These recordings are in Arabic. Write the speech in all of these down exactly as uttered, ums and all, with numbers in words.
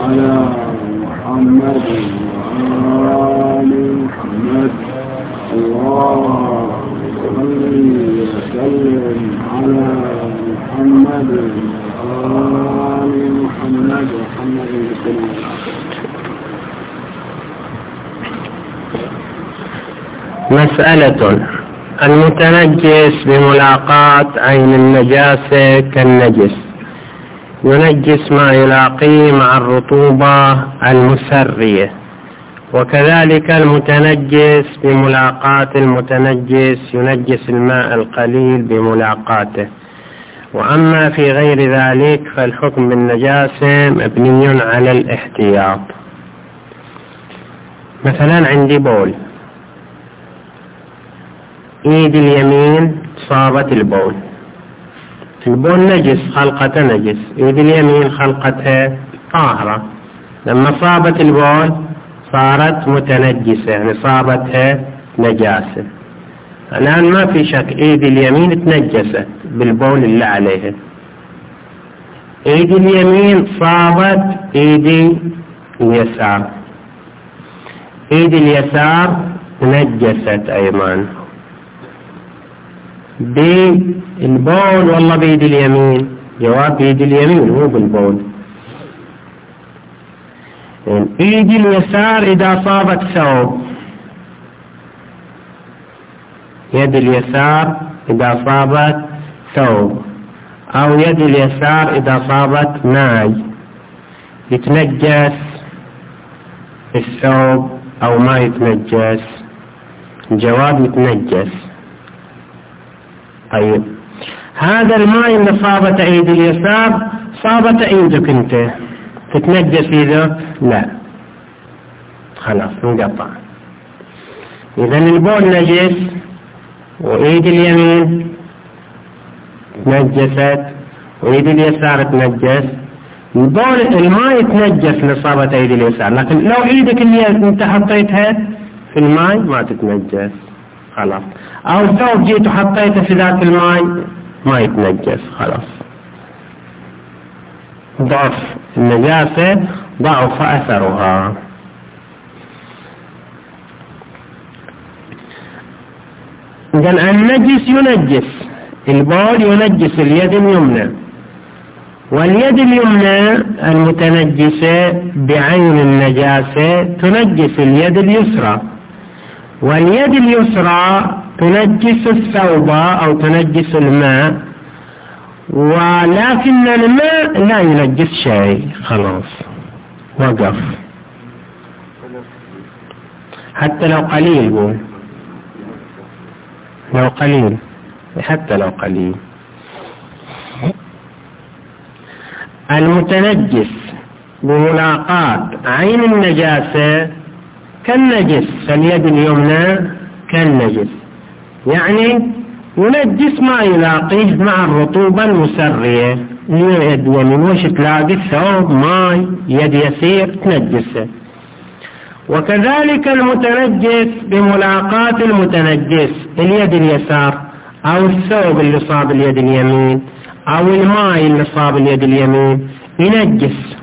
على محمد وآل محمد. اللهم صل وسلم على محمد وآل محمد وحمد بكل. مسألة: المتنجس بملاقاة عين النجاسة كالنجس، ينجس ما يلاقيه مع الرطوبة المسرية، وكذلك المتنجس بملاقاة المتنجس ينجس الماء القليل بملاقاته. وأما في غير ذلك فالحكم بالنجاسة مبني على الاحتياط. مثلا عندي بول، ايد اليمين صابت البول، البول نجس، خلقته نجس، ايد اليمين خلقتها طاهرة، لما صابت البول صارت متنجسة، يعني صابتها نجاسة. الآن ما في شك ايد اليمين تنجست بالبول اللي عليها، ايد اليمين صابت ايدي اليسار، ايد اليسار تنجست ايضا بالبول والله بيد اليمين. جواب بيد اليمين مو بالبول. يعني ايد اليسار اذا صابت ثوب، يد اليسار اذا صابت ثوب، او يد اليسار اذا صابت ماء، يتنجس الثوب او ما يتنجس؟ الجواب يتنجس. طيب هذا الماء اللي صابت ايد اليسار صابت ايدك انت، تتنجس ايدك؟ لا، خلاص انقطع. اذا البول نجس وايد اليمين تنجست وايد اليسار تنجس. البول الماء يتنجس اللي صابت ايد اليسار، لكن لو ايدك اللي انت حطيتها في الماء ما تتنجس خلاص، او ثوب جيت وحطيته في ذات الماء ما يتنجس خلاص. ضعف النجاسة ضعف اثرها. اذا النجس ينجس، البول ينجس اليد اليمنى، واليد اليمنى المتنجسة بعين النجاسة تنجس اليد اليسرى، واليد اليسرى تنجس الثوب أو تنجس الماء، ولكن الماء لا ينجس شيء. خلاص وقف، حتى لو قليل، قول لو قليل، حتى لو قليل. المتنجس بملاقاة عين النجاسة كالنجس، فاليد اليمنى كالنجس، يعني ينجس ما يلاقيه مع الرطوبة المسرية. اليد اليمين وش تلاقي؟ ثوب، ماء، يد يسير تنجسه. وكذلك المتنجس بملاقاة المتنجس اليد اليسار، أو الثوب اللي صاب اليد اليمين، أو الماء اللي صاب اليد اليمين، ينجس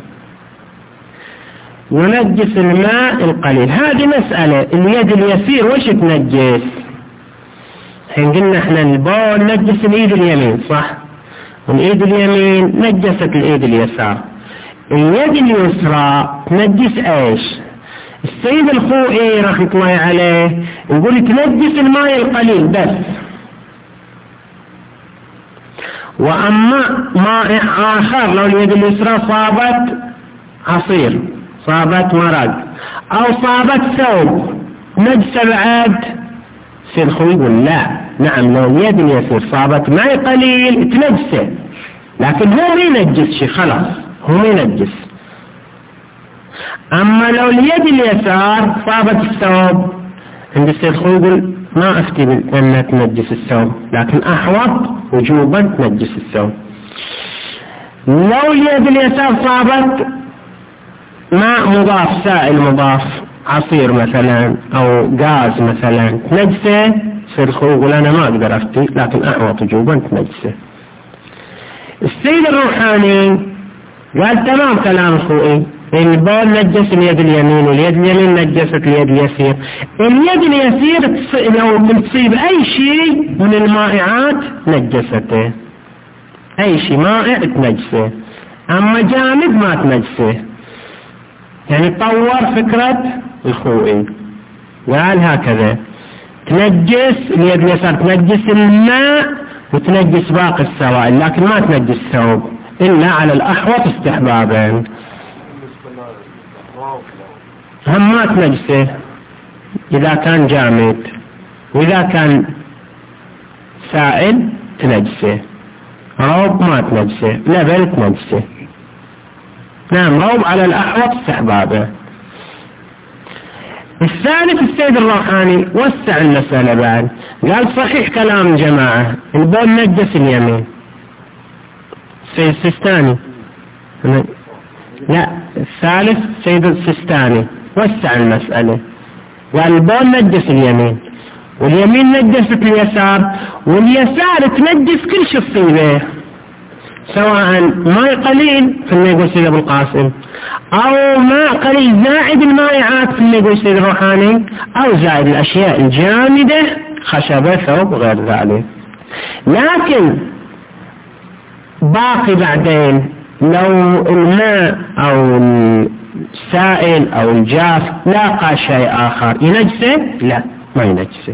ينجس الماء القليل. هذه مسألة. اليد اليسير وش تنجس؟ حين قلنا احنا البول نجس اليد اليمين صح، واليد اليمين نجست اليد اليسار. اليد اليسرى تنجس ايش؟ السيد الخوئي رحمة الله عليه يقول تنجس الماء القليل بس، واما ماء اخر لو اليد اليسرى صابت عصير، صابت مرق، او صابت ثوب نجس بعد. سيد الخوئي يقول لا، نعم لو اليد اليسير صابت ماء قليل تنجسه، لكن هو ما ينجس شيء خلاص، هو ما ينجس. اما لو اليد اليسار صابت الثوب عند السيد الخوئي يقول ما افتي بأنها تنجس الثوب، لكن احوط وجوبا تنجس الثوب. لو اليد اليسار صابت ماء مضاف، سائل مضاف، عصير مثلا او غاز مثلا تنجسه، السيد الخوئي يقول انا ما اقدر افتي، لكن احوط وجوبا تنجسه. السيد الروحاني قال تمام كلام الخوئي، البول نجس اليد اليمين واليد اليمين نجست اليد اليسير. اليد اليسير لو تصيب أي شيء من المائعات نجسته، أي شيء مائع تنجسه، أما جامد ما تنجسه. يعني طور فكرة الخوئي قال هكذا تنجس اليد اليسار تنجس الماء وتنجس باقي السوائل، لكن ما تنجس الثوب إلا على الأحوط استحبابا. هم ما تنجسه إذا كان جامد، وإذا كان سائل تنجسه. روب ما تنجسه، لبن تنجسه. نعم روب على الأحوط استحبابه. الثالث السيد الروحاني وسع المسألة بعد، قال صحيح كلام الجماعة البول نجس اليمين. السيد السيستاني لا الثالث السيد السيستاني وسع المسألة، قال البول نجس اليمين واليمين نجست اليسار واليسار تنجس كل شيء تصيبه، سواء ماء قليل في اللي يقول سيد أبو القاسم، أو ماء قليل زائد المائعات في اللي يقول سيد الروحاني، أو زائد الأشياء الجامدة خشبة ثوب وغير ذلك. لكن باقي بعدين لو الماء أو السائل أو الجاف لاقى شيء آخر ينجسه؟ لا ما ينجسه.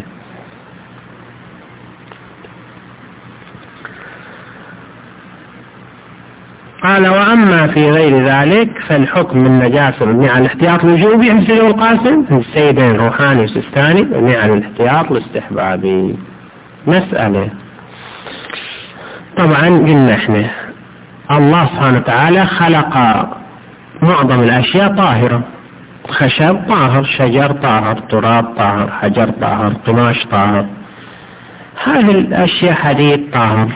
قال وأما في غير ذلك فالحكم من نجاسة مبني على الاحتياط الوجوبي عند سيد القاسم، السيدين الروحاني والسيستاني مبني على الاحتياط الاستحبابي. مسألة طبعا قلنا احنا الله سبحانه وتعالى خلق معظم الأشياء طاهرة، خشب طاهر، شجر طاهر، تراب طاهر، حجر طاهر، قماش طاهر، هذه الأشياء حديد طاهر،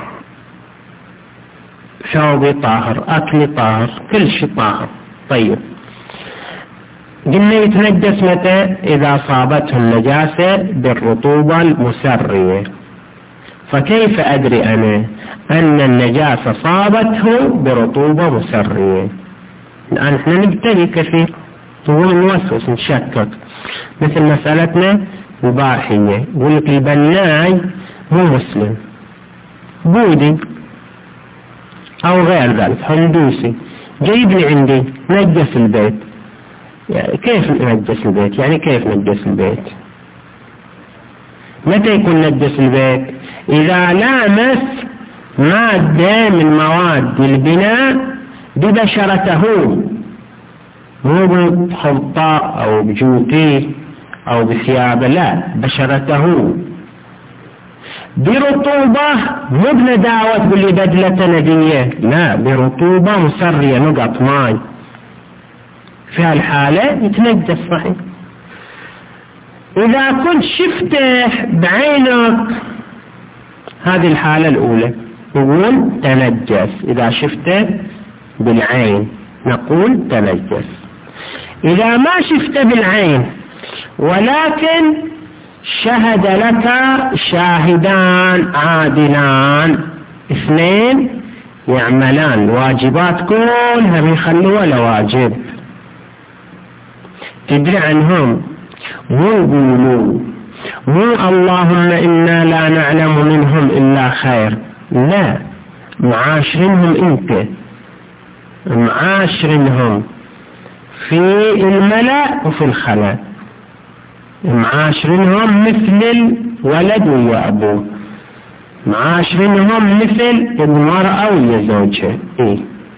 ثوبي طاهر، أكلي طاهر، كل شيء طاهر. طيب قلنا يتنجس متى؟ إذا صابته النجاسة بالرطوبة المسرية. فكيف أدري أنا أن النجاسة صابته برطوبة مسرية؟ الآن احنا نبتدي كثير نقول نوسوس نشكك، مثل مسألتنا البارحية يقول لك البناي مو مسلم، بودي أو غير ذلك هندوسي جايب لي عندي نجس البيت. يعني كيف نجس البيت؟ يعني كيف نجس البيت؟ متى يكون نجس البيت؟ إذا لامس مادة من مواد البناء ببشرته، مو بخلطاء أو بجوتي أو بثيابه، لا بشرته برطوبة، مو بنداوة تقول لي بدلة ندية، لا برطوبة مسرية نقط ماي، في هالحالة يتنجس صحيح. إذا كنت شفته بعينك هذه الحالة الأولى نقول تنجس، إذا شفته بالعين نقول تنجس. إذا ما شفته بالعين ولكن شهد لك شاهدان عادلان اثنين يعملان الواجبات كلها بيخلوا ولا واجب، تدري عنهم، مو يقولوا مو اللهم إنا لا نعلم منهم إلا خير، لا معاشرينهم انت، معاشرينهم في الملأ وفي الخلاء، معاشرينهم مثل الولد ويا أبوه، معاشرينهم مثل المرأة ويا زوجها. إيه؟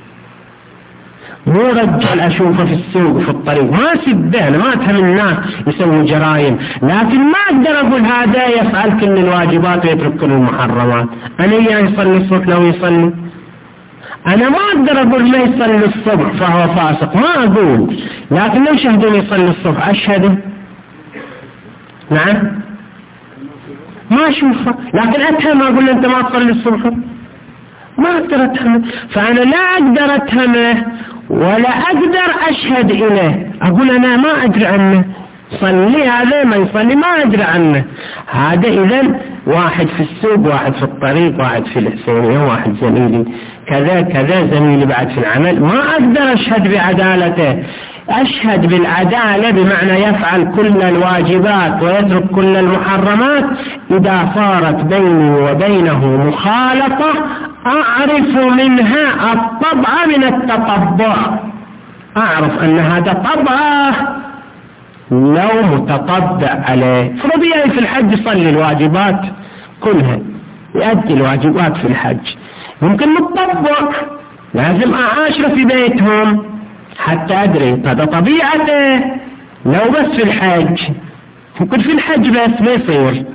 مو رجل أشوفه في السوق في الطريق ما سبه، أنا ما أتهم الناس يسوي جرائم، لكن ما أقدر أقول هذا يفعل كل الواجبات ويترك كل المحرمات. أنا إياه يصلي الصبح لو يصلي، أنا ما أقدر أقول ما يصلي الصبح فهو فاسق، ما أقول، لكن لو شهدوني يصلي الصبح أشهده. نعم ما أشوفه، لكن أتهم أقول أنت ما تصلي الصبح، ما أقدر أتهمه، فأنا لا أقدر أتهمه ولا أقدر أشهد إليه، أقول أنا ما أدري عنه صلي، هذا ما يصلي ما أدري عنه. هذا إذن واحد في السوق، واحد في الطريق، واحد في الحسينية، واحد زميلي كذا كذا، زميلي بعد في العمل، ما أقدر أشهد بعدالته. أشهد بالعدالة بمعنى يفعل كل الواجبات ويترك كل المحرمات. إذا صارت بيني وبينه مخالطة أعرف منها الطبع من التطبع، أعرف أن هذا طبعه لو متطبع عليه. فرضي في الحج يصلي الواجبات كلها، يؤدي الواجبات في الحج، ممكن متطبع لازم أعاشر في بيتهم حتى أدري هذا طبيعته. لو بس في الحج، ممكن في الحج بس ما يصير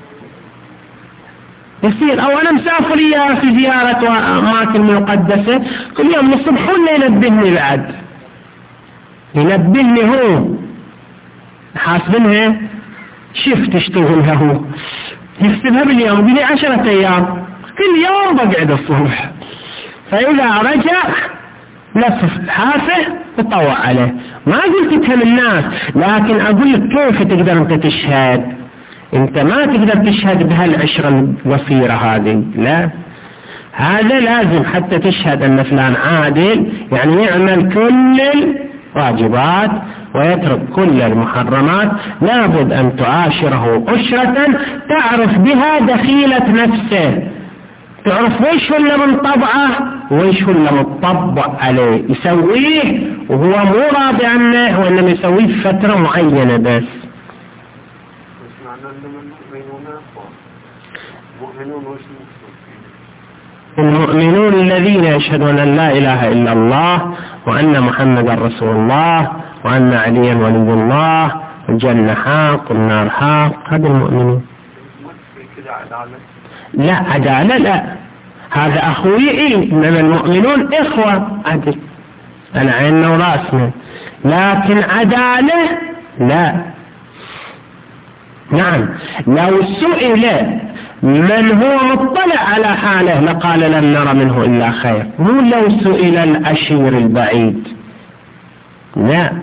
يصير أو أنا مسافر إياه في زيارة أماكن مقدسة كل يوم الصبح ولا ينبهني بعد، ينبهني هو حاسبنها شفت اشتغلها هو يكتبها باليوم بلي عشرة أيام كل يوم بقعد الصبح. فإذا رجع لف حافه وطوع عليه. ما قلت تفهم الناس، لكن أقول لك كيف تقدر أنت تشهد. أنت ما تقدر تشهد بهالعشرة الوصيرة هذه، لا، هذا لازم حتى تشهد أن فلان عادل، يعني يعمل كل الواجبات ويترك كل المحرمات. لابد أن تعاشره عشرة تعرف بها دخيلة نفسه، تعرف ويش هو اللي من طبعه ويش هو اللي مطبع عليه، يسويه وهو مو راضي عنه وإنما يسويه في فترة معينة بس. المؤمنون الذين يشهدون أن لا إله إلا الله وأن محمدا رسول الله وأن عليا ولي الله الجنة حق والنار حق، هذا المؤمنين. لا عدالة لا، هذا أخوي إيه، إنما المؤمنون إخوة عدل، أنا عيننا وراسنا، لكن عدالة لا. نعم، لو سئل من هو مطلع على حاله لقال لن نرى منه إلا خير، مو لو سئل العشير البعيد. لا،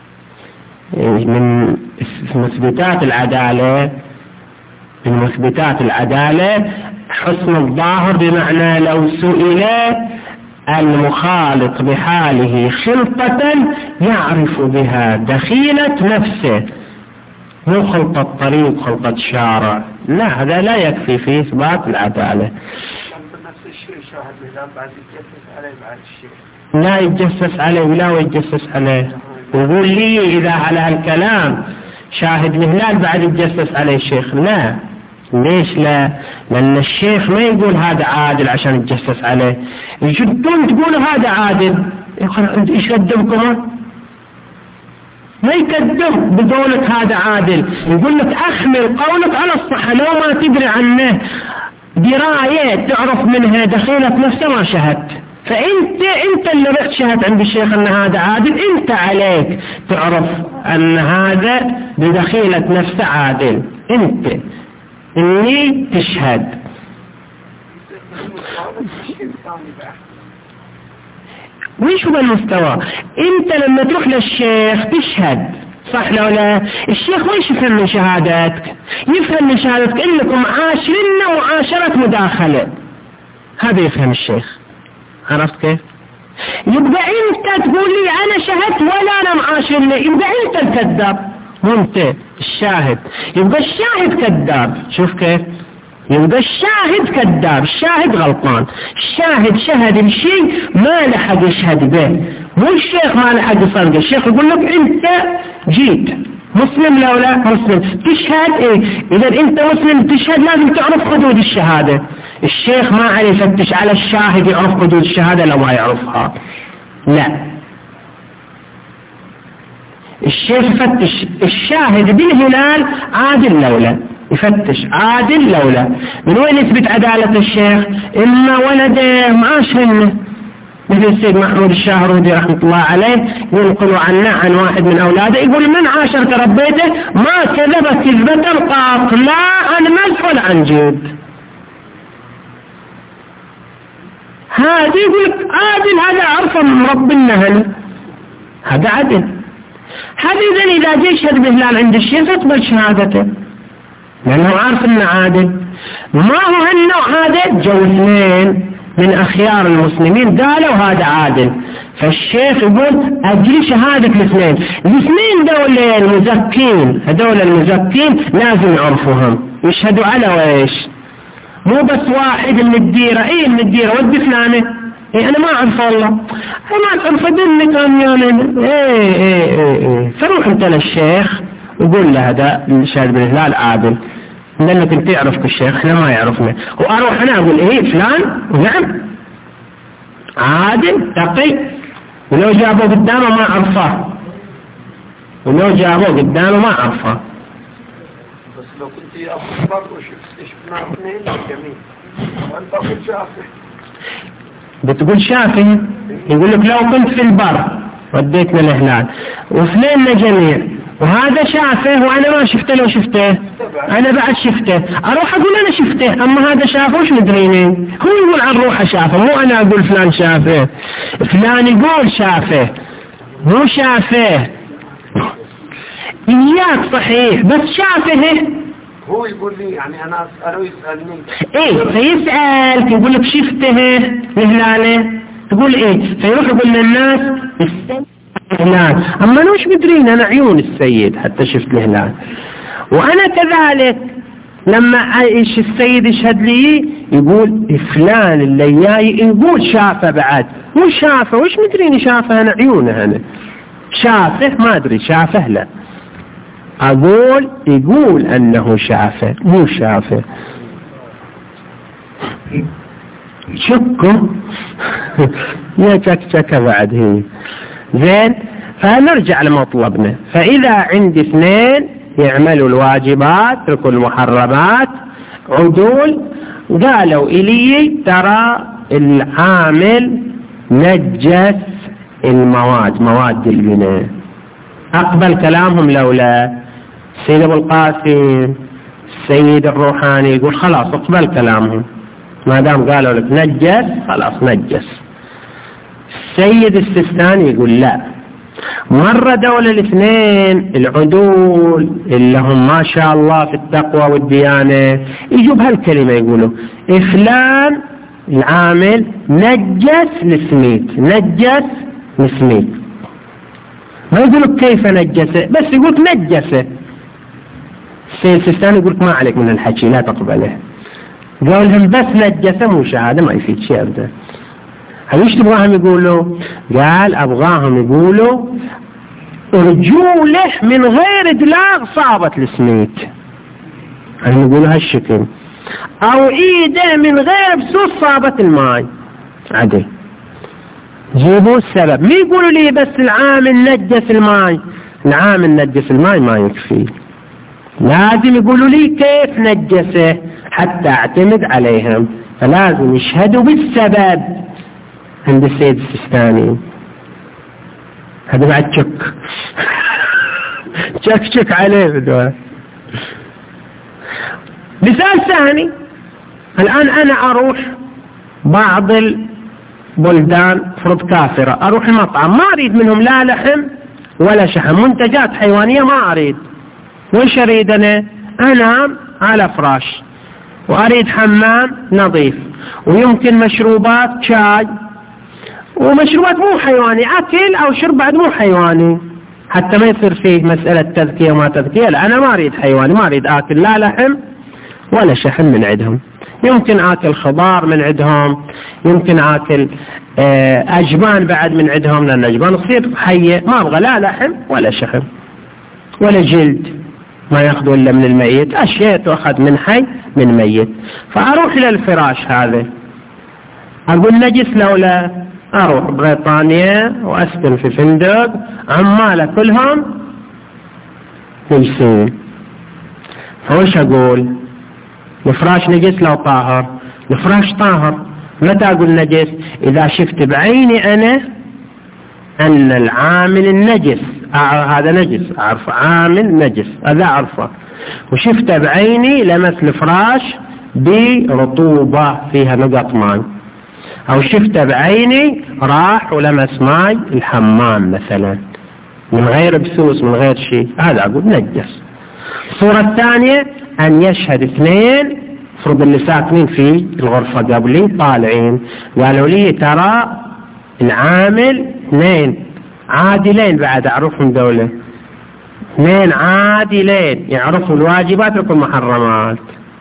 من مثبتات العدالة من مثبتات العدالة حسن الظاهر، بمعنى لو سئل المخالط بحاله خلطة يعرف بها دخيلة نفسه، مو خلطة طريق خلطة شارع، لا، هذا لا يكفي في إثبات العدالة. لا يتجسس عليه ولا يتجسس عليه، يقول لي إذا على هالكلام شاهد الهلال بعد يتجسس عليه الشيخ، لا. ليش لا؟ لأن الشيخ ما يقول هذا عادل عشان يتجسس عليه، يجدون تقول هذا عادل، يقول إيش قدمكم؟ ما يكذب بقولك هذا عادل، يقول لك أحمل قولك على الصحة، لو ما تدري عنه دراية تعرف منها دخيلة نفسه ما شهدت. فأنت أنت اللي رحت شهدت عند الشيخ أن هذا عادل، أنت عليك تعرف أن هذا بدخيلة نفسه عادل، أنت إني تشهد. ويش هو المستوى؟ أنت لما تروح للشيخ تشهد صح لو لا؟ الشيخ ويش يفهم من شهادتك؟ يفهم من شهادتك إنكم عاشرين وعاشرة مداخلة، هذا يفهم الشيخ. عرفت كيف؟ يبقى أنت تقول لي أنا شهدت ولا أنا معاشر لي، يبقى أنت الكذاب مو أنت الشاهد، يبقى الشاهد كذاب. شوف كيف؟ يبقى الشاهد كذاب، الشاهد غلطان، الشاهد شهد الشيء ما لحق يشهد به، مو الشيخ ما لحق يصدق. الشيخ يقول لك أنت جيت مسلم لو لا مسلم تشهد إيه؟ إذا أنت مسلم تشهد لازم تعرف حدود الشهادة. الشيخ ما عليه يفتش على الشاهد يعرف حدود الشهادة لو ما يعرفها، لا. الشيخ يفتش الشاهد بالهلال عادل لولا، يفتش عادل لولا. من وين يثبت عدالة الشيخ؟ إما ولده معاشرنه، مثل السيد محمود الشاهرودي رحمة الله عليه ينقل عنه عن واحد من أولاده يقول من عاشرت ربيته ما كذب كذبة قاط، لا عن مزح ولا عن جود. هذا يقول عادل، هذا عرف من رب النهل، هذا عدل. هذا إذن إذا جاء يشهد بهلال عند الشيخ يقبل شهادته لأنه عارف أنه عادل. ما هو هالنوع هذا جو اثنين من أخيار المسلمين قالوا هذا عادل، فالشيخ يقول أجري شهادة الاثنين. الاثنين دول المزكين، هدول المزكين لازم يعرفوهم يشهدوا على ويش، مو بس واحد من الديرة. ايه من الديرة ودي فلانة، ايه انا ما اعرف والله، انا ما اعرف دلك اميانا، ايه ايه ايه ايه فروح انت للشيخ وقول له هذا الشهد بن هلال عادل، لانك انت تعرفك الشيخ احنا ما يعرفنا. واروح انا اقول ايه فلان نعم عادل تقي، ولو جابوه قدامه ما عرفه، ولو جابوه قدامه ما عرفه. بس لو كنت أخبر وشفت شفنا اثنين جميل وأنت أقول شافي، بتقول شافي يقول لك لو كنت في البر وديتنا الهلال واثنيننا جميع وهذا شافه وانا ما شفته، لو شفته انا بعد شفته اروح اقول انا شفته، اما هذا شافه وش مدريني، هو يقول عن روحه شافه، مو انا اقول فلان شافه، فلان يقول شافه مو شافه. إياك صحيح بس شافه هو يقول لي يعني أنا أسأله يسألني إيه، فيسألك يقول لك شفته الهلالة، تقول إيه، فيروح يقول للناس الهلال، أما أنا وش مدرين أنا عيون السيد حتى شفت الهلال. وأنا كذلك لما إيش السيد يشهد لي يقول فلان اللي جاي يقول شافه بعد، مو شافه وش مدرين شافه أنا عيونه أنا شافه ما أدري شافه لا، أقول يقول أنه شافه مو شافه. شكوا يا شك بعد هي زين. فنرجع لمطلبنا، فإذا عندي اثنين يعملوا الواجبات يتركوا المحرمات عدول، قالوا إلي ترى العامل نجس المواد مواد البناء، أقبل كلامهم لولا السيد أبو القاسم السيد الروحاني يقول خلاص اقبل كلامهم ما دام قالوا لك نجس خلاص نجس. السيد السيستاني يقول لا، مرة دولة الاثنين العدول اللي هم ما شاء الله في التقوى والديانة يجوا بهالكلمة يقولوا فلان العامل نجس السميت نجس السميت، ما يقولك كيف نجسه بس يقولك نجسه. السيد السيستاني يقولك ما عليك من الحكي لا تقبله، قال لهم بس نجسه مو شهادة ما يفيد شيء أبدا. هل ايش تبغاهم يقولوا؟ قال أبغاهم يقولوا رجوله من غير دلاغ صابت السميت، هم يقولوا هالشكل، أو إيده من غير بسوس صابت الماء عدل. جيبوا السبب، مي يقولوا لي بس العامل نجس الماء، العامل نجس الماء ما يكفي، لازم يقولوا لي كيف نجسه حتى اعتمد عليهم، فلازم يشهدوا بالسبب عند السيد السيستاني. هذا بعد شك شك شك عليه بدوه. مثال ثاني، الآن أنا أروح بعض البلدان فرض كافرة، أروح المطعم ما أريد منهم لا لحم ولا شحم، منتجات حيوانية ما أريد، وش أريد أنا؟ أنام على فراش وأريد حمام نظيف، ويمكن مشروبات شاي ومشروبات مو حيواني، أكل أو شرب بعد مو حيواني، حتى ما يصير فيه مسألة تذكية وما تذكية. لا أنا ما أريد حيواني، ما أريد آكل لا لحم ولا شحم من عندهم، يمكن آكل خضار من عندهم، يمكن آكل أجبان بعد من عندهم لأن أجبان تصير حية، ما أبغى لا لحم ولا شحم ولا جلد ما يأخذوا إلا من الميت، أشياء تأخذ من حي من ميت. فأروح إلى الفراش هذا أقول نجس لولا، أروح بريطانيا وأسكن في فندق عمالة كلهم نجسين، فوش أقول؟ الفراش نجس لو طاهر، الفراش طاهر. متى أقول نجس؟ إذا شفت بعيني أنا أن العامل النجس هذا نجس، أعرف عامل نجس هذا أعرفه، وشفت بعيني لمس الفراش برطوبة فيها نقط ماء، أو شفت بعيني راح ولمس ماء الحمام مثلا، من غير بسوس من غير شيء، هذا أقول نجس. الصورة الثانية أن يشهد اثنين، فرض اللي ساكنين في الغرفة قبلي طالعين قالوا لي ترى العامل اثنين عادلين، بعد أعرفهم دولة اثنين عادلين يعرفوا الواجبات والمحرمات،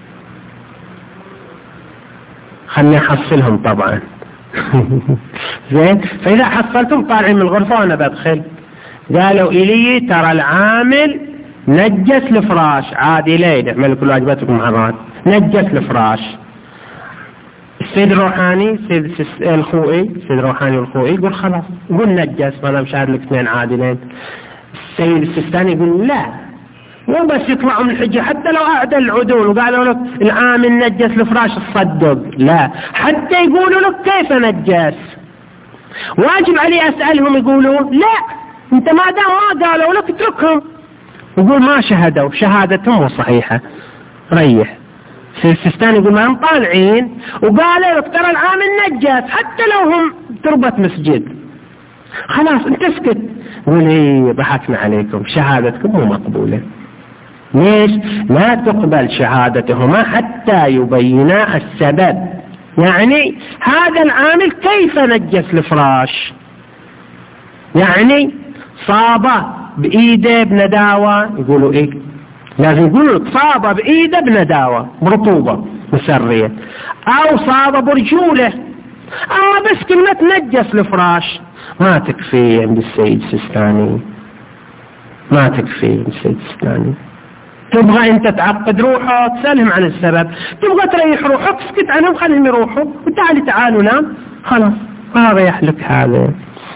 خلني أحصلهم طبعا. زين، فإذا حصلتم طالعين من الغرفة وأنا بدخل قالوا إلي ترى العامل نجس الفراش، عادلين يعمل كل واجباتكم والمحرمات، نجس الفراش. السيد الروحاني السيد الخوئي السيد الروحاني والخوئي يقول خلاص، يقول نجس ما دام شاهد لك اثنين عادلين. السيد السيستاني يقول لا، مو بس يطلعوا من الحجة، حتى لو أعدل العدول وقالوا لك العامل نجس الفراش تصدق، لا، حتى يقولوا لك كيف نجس واجب علي أسألهم، يقولوا لا انت ما دام ما قالوا لك اتركهم. يقول ما شهدوا، شهادتهم مو صحيحة، ريح. السيستاني يقول ما هم طالعين وقالوا لك ترى العامل نجس حتى لو هم تربة مسجد، خلاص انت اسكت. يقول ايه ضحكنا عليكم، شهادتكم مو مقبولة. ليش؟ لا تقبل شهادتهما حتى يبينا السبب. يعني هذا العامل كيف نجس الفراش؟ يعني صابه بإيده بنداوة، يقولوا إيه؟ لازم يقولوا لك صابه بإيده بنداوة برطوبة مسرية، أو صابه برجوله، أو بس كلمة نجس الفراش. ما تكفي عند السيد السيستاني، ما تكفي عند السيد السيستاني. تبغى أنت تعقد روحه تسألهم عن السبب، تبغى تريح روحك اسكت عنهم خليهم يروحوا وتعالي تعالوا نام، خلاص ما ريح لك هذا.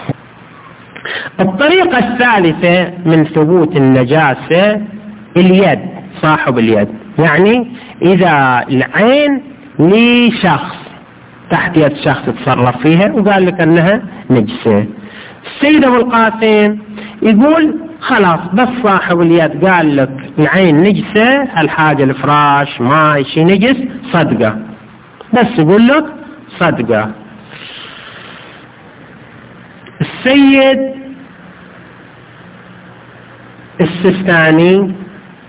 الطريقة الثالثة من ثبوت النجاسة اليد، صاحب اليد. يعني إذا العين لشخص تحت يد شخص تصرف فيها وقال لك أنها نجسة. السيد أبو القاسم يقول خلاص بس صاحب اليد قال لك العين نجسة، الحاجة الفراش ماء شيء نجس، صدقة، بس يقول لك صدقة. السيد السيستاني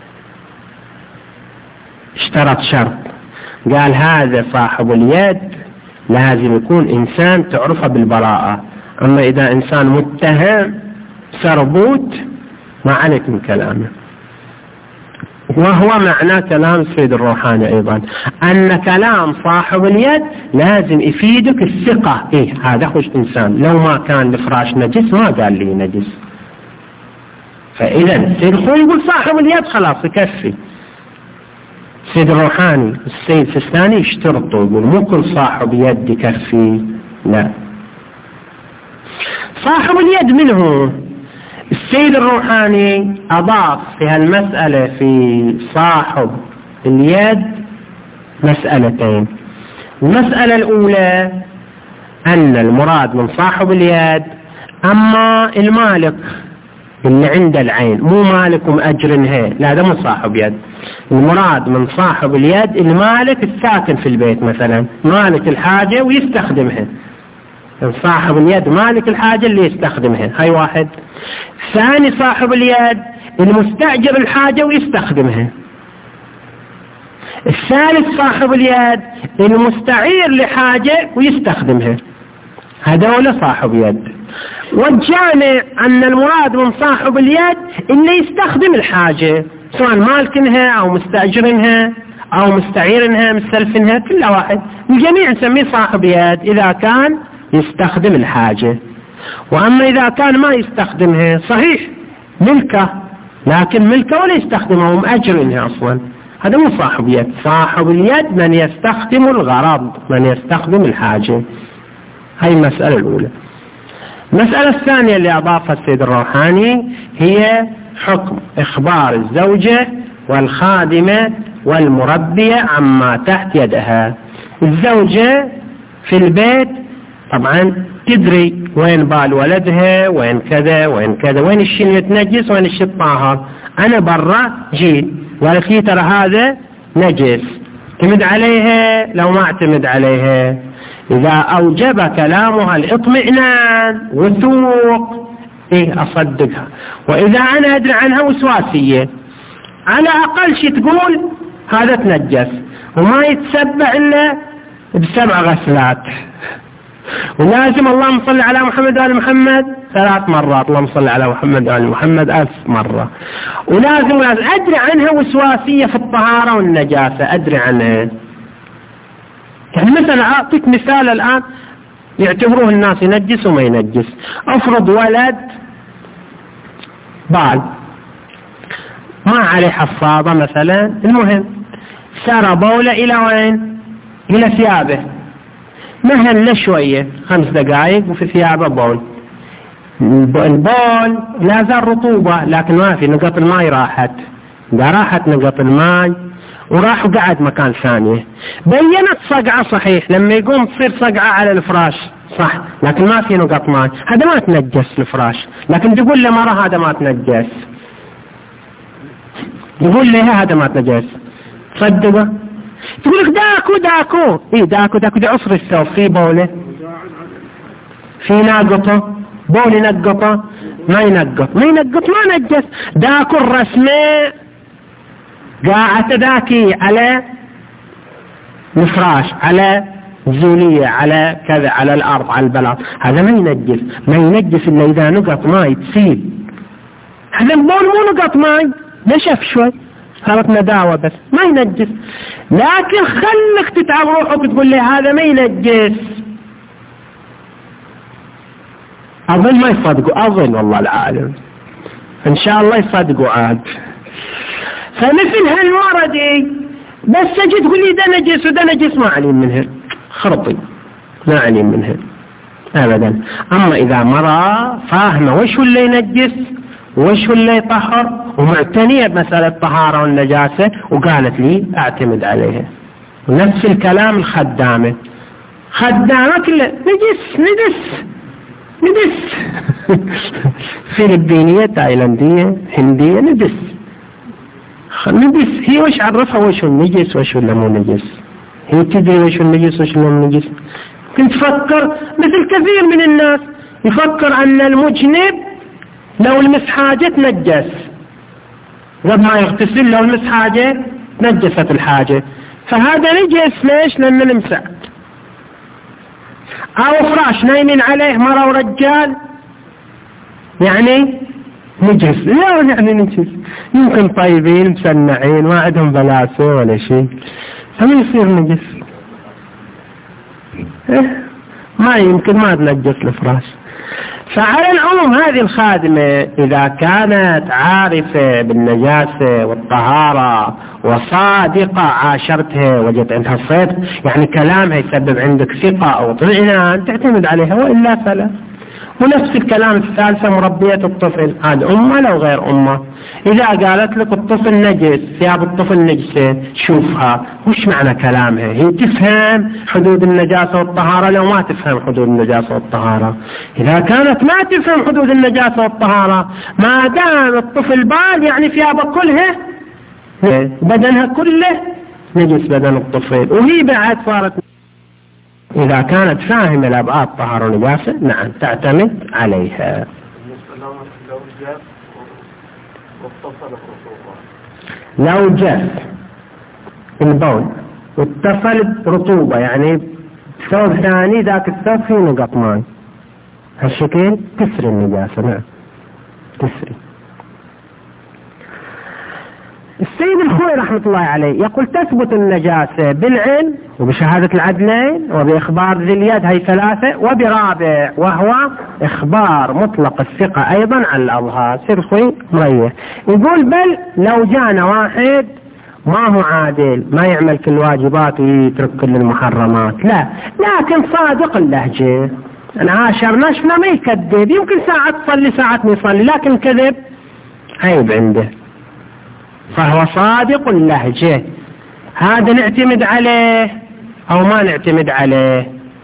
اشترط شرط، قال هذا صاحب اليد لازم يكون إنسان تعرفه بالبراءة، أما إذا إنسان متهم سربوت ما عليك من كلامه. وهو معنى كلام السيد الروحاني أيضا أن كلام صاحب اليد لازم يفيدك الثقة، إيه هذا خوش إنسان، لو ما كان الفراش نجس ما قال لي نجس. فإذا السيد الخوي يقول صاحب اليد خلاص يكفي. السيد الروحاني السيد السيستاني يشترطوا، يقول مو كل صاحب يد يكفي، لا، صاحب اليد منه. السيد الروحاني أضاف في هالمسألة في صاحب اليد مسألتين. المسألة الأولى أن المراد من صاحب اليد أما المالك اللي عند العين، مو مالك ومأجرنها، لا ده مو صاحب يد. المراد من صاحب اليد المالك الساكن في البيت، مثلا مالك الحاجة ويستخدمها، صاحب اليد مالك الحاجة اللي يستخدمها، هاي واحد. ثاني صاحب اليد المستأجر الحاجة ويستخدمها. الثالث صاحب اليد المستعير لحاجة ويستخدمها، هذول صاحب يد. والجامع أن المراد من صاحب اليد اللي يستخدم الحاجة، سواء مالكنها أو مستأجرنها أو مستعيرنها مستلفنها، كل واحد الجميع نسميه صاحب يد إذا كان يستخدم الحاجة. وأما إذا كان ما يستخدمها صحيح ملكه، لكن ملكه ولا يستخدمها ومأجرنها أصلا، هذا مو صاحب يد. صاحب اليد من يستخدم الغرض، من يستخدم الحاجة. هاي المسألة الأولى. المسألة الثانية اللي أضافها السيد الروحاني هي حكم إخبار الزوجة والخادمة والمربية عما تحت يدها. الزوجة في البيت طبعا تدري وين بال ولدها، وين كذا وين كذا، وين الشيء المتنجس وين الشيء الطاهر. أنا برا جيت قالت لي ترى هذا نجس، اعتمد عليها لو ما اعتمد عليها. إذا أوجب كلامها الاطمئنان والذوق إيه أصدقها. وإذا أنا أدري عنها وسواسية على أقل شيء تقول هذا تنجس وما يتسبع إلا بسبع غسلات، ولازم اللهم صل على محمد وآل محمد ثلاث مرات، اللهم صل على محمد وآل محمد ألف مرة، ولازم ولازم أدري عنها وسواسية في الطهارة والنجاسة، أدري عنها. يعني مثلا أعطيك مثال الآن يعتبروه الناس ينجس وما ينجس. أفرض ولد بال ما عليه حفاظة مثلا، المهم سار بوله إلى وين؟ إلى ثيابه، مهل شوية خمس دقائق وفي ثيابه بول، البول لا زال رطوبة لكن ما في نقط الماء راحت، إذا راحت نقط الماء وراح وقعد مكان ثانية بينت صقعة صحيح، لما يقوم تصير صقعة على الفراش صح، لكن ما في نقط ماء، هذا ما تنجس الفراش، لكن تقول له مرة هذا ما تنجس، يقول له هذا ما تنجس تصدقه؟ تقول لك داكو داكو ايه داكو داكو دي عصر الثوب في بوله في ناقطه بول ينقطه ما ينقط ما ينقط ما نجس، داكو الرسمه قاعدة داكي على الفراش على الزولية على كذا على الأرض على البلاط، هذا ما ينجس، ما ينجس إلا إذا نقط ماي تسيل، هذا البول مو نقط ماي نشف شوي صارت نداوة بس ما ينجس، لكن خلك تتعب روحك وتقول لي هذا ما ينجس. أظن ما يصدقوا، أظن والله العالم إن شاء الله يصدقوا عاد. فمثل هالوردي بس تجي تقول لي ده نجس وده نجس ما عليم منها، خرطي ما عليم منها أبدا. أما إذا مرة فاهمة وش هو اللي ينجس وش هو اللي يطهر ومعتنية بمسألة الطهارة والنجاسة وقالت لي أعتمد عليها. ونفس الكلام الخدامة، خدامة كله نجس نجس نجس فلبينية تايلاندية هندية نجس نجس، هي وش عرفها وش هو النجس وش هو مو نجس؟ هي تدري وش هو النجس وش هو النجس؟ كنت تفكر مثل كثير من الناس يفكر أن المجنب لو المس حاجة تنجس، قبل ما يغتسل لو المس حاجة نجست الحاجة، فهذا نجس ليش؟ لأنه نمسح. أو فراش نايمين عليه مرة ورجال يعني نجس، لا يعني نجس، يمكن طيبين مسنعين ما عندهم بلاسة ولا شيء فما يصير نجس، إيه؟ ما يمكن ما تنجس الفراش. فعلى العموم هذه الخادمة إذا كانت عارفة بالنجاسة والطهارة وصادقة عاشرتها وجدت عندها صدق، يعني كلامها يسبب عندك ثقة أو اطمئنان تعتمد عليها، وإلا فلا. ونفس الكلام الثالثة مربية الطفل، هذا أمه لو غير أمه، إذا قالت لك الطفل نجس ثياب الطفل نجسة شوفها وش معنى كلامها، هي تفهم حدود النجاسة والطهارة لو ما تفهم حدود النجاسة والطهارة. إذا كانت ما تفهم حدود النجاسة والطهارة ما دام الطفل بال يعني ثيابه كلها بدنها كله نجس بدن الطفل، وهي بعد صارت إذا كانت فاهمة الأبعاد طهارة ونجاسة نعم تعتمد عليها. لو جاء البول واتصل برطوبة يعني ثوب ثاني ذاك الثوب فيه نقط ماء هالشكل تسري النجاسة، نعم تسري. السيد الخوي رحمة الله عليه يقول تثبت النجاسة بالعلم وبشهادة العدلين وبإخبار ذي اليد، هي ثلاثة، وبرابع وهو إخبار مطلق الثقة أيضا عن الأظهار. سيد الخوي مريح يقول بل لو جانا واحد ما هو عادل ما يعمل كل الواجبات ويترك كل المحرمات لا، لكن صادق اللهجة عاشرنا شفنا ما يكذب، يمكن ساعة تصلي ساعة ما يصلي لكن كذب عيب عنده، فهو صادق اللهجة، هذا نعتمد عليه أو ما نعتمد عليه.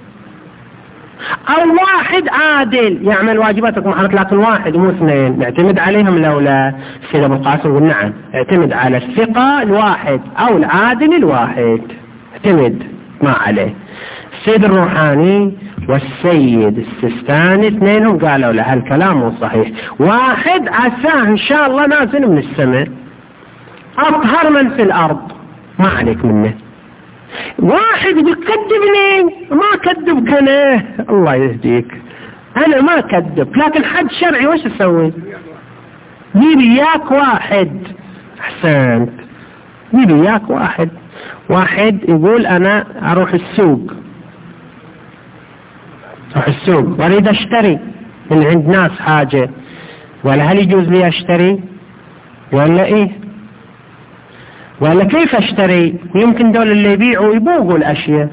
أو واحد عادل يعمل واجباتك محرمات لكن واحد مو اثنين نعتمد عليهم لو لا. السيد أبو القاسم يقول نعم اعتمد على الثقة الواحد أو العادل الواحد، اعتمد ما عليه. السيد الروحاني والسيد السيستاني اثنينهم قالوا له هالكلام مو صحيح. واحد عساه ان شاء الله نازل من السماء اطهر من في الارض ما عليك منه. واحد بيكذبني ما كذبك انا الله يهديك انا ما كذب، لكن حد شرعي وش اسوي؟ جيب اياك واحد احسنت جيب اياك واحد واحد يقول انا اروح السوق اروح السوق واريد اشتري من عند ناس حاجة، ولا هل يجوز لي اشتري ولا ايه ولا كيف اشتري؟ يمكن دول اللي يبيعوا يبوغوا الاشياء.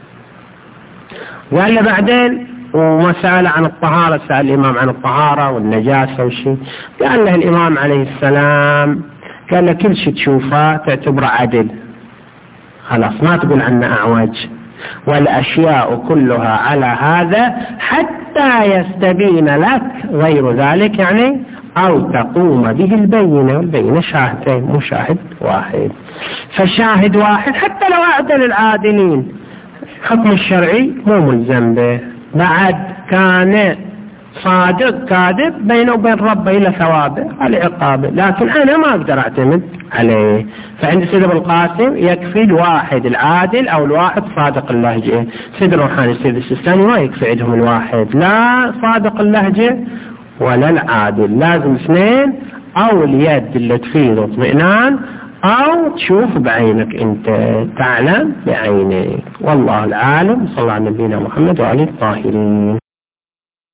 ولا بعدين ومسألة عن الطهارة، سأل الإمام عن الطهارة والنجاسة والشيء، قال له الإمام عليه السلام قال له كل شيء تشوفه تعتبره عدل خلاص ما تقول عنه أعوج، والأشياء كلها على هذا حتى يستبين لك غير ذلك يعني أو تقوم به البينة، والبينة شاهدين مو شاهد واحد. فشاهد واحد حتى لو أعدل العادلين حكم الشرعي مو ملزم به، بعد كان صادق كاذب بينه وبين ربه إلى ثوابه على عقابه، لكن أنا ما أقدر أعتمد عليه. فعند سيد أبو القاسم يكفي الواحد العادل أو الواحد صادق اللهجة. سيد الروحاني السيد السيستاني ما يكفي عندهم الواحد لا صادق اللهجة ولا العادل، لازم اثنين أو اليد اللي تفيد اطمئنان أو تشوف بعينك أنت تعلم بعينك. والله العالم. صلى الله على نبينا محمد وعلى الطاهرين.